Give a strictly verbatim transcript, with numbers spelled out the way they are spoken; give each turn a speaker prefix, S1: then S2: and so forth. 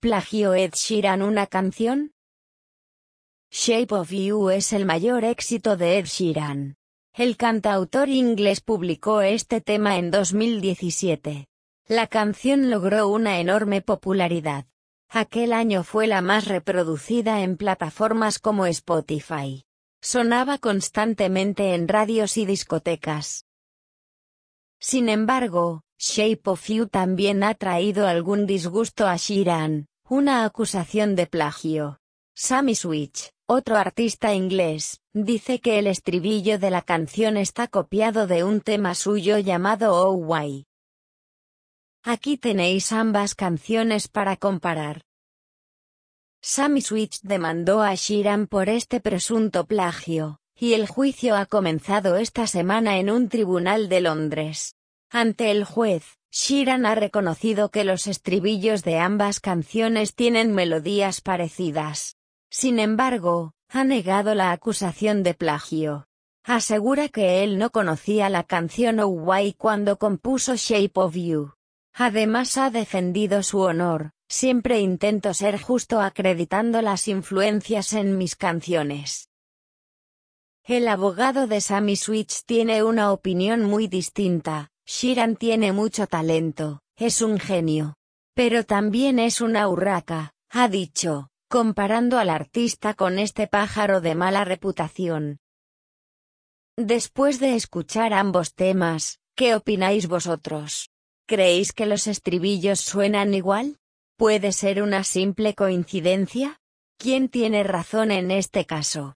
S1: ¿Plagió Ed Sheeran una canción? Shape of You es el mayor éxito de Ed Sheeran. El cantautor inglés publicó este tema en dos mil diecisiete. La canción logró una enorme popularidad. Aquel año fue la más reproducida en plataformas como Spotify. Sonaba constantemente en radios y discotecas. Sin embargo, Shape of You también ha traído algún disgusto a Sheeran, una acusación de plagio. Sammy Switch, otro artista inglés, dice que el estribillo de la canción está copiado de un tema suyo llamado Oh Why. Aquí tenéis ambas canciones para comparar. Sammy Switch demandó a Sheeran por este presunto plagio, y el juicio ha comenzado esta semana en un tribunal de Londres. Ante el juez, Sheeran ha reconocido que los estribillos de ambas canciones tienen melodías parecidas. Sin embargo, ha negado la acusación de plagio. Asegura que él no conocía la canción Oh Why cuando compuso Shape of You. Además ha defendido su honor: siempre intento ser justo acreditando las influencias en mis canciones. El abogado de Sammy Switch tiene una opinión muy distinta. Sheeran tiene mucho talento, es un genio. Pero también es una urraca, ha dicho, comparando al artista con este pájaro de mala reputación. Después de escuchar ambos temas, ¿qué opináis vosotros? ¿Creéis que los estribillos suenan igual? ¿Puede ser una simple coincidencia? ¿Quién tiene razón en este caso?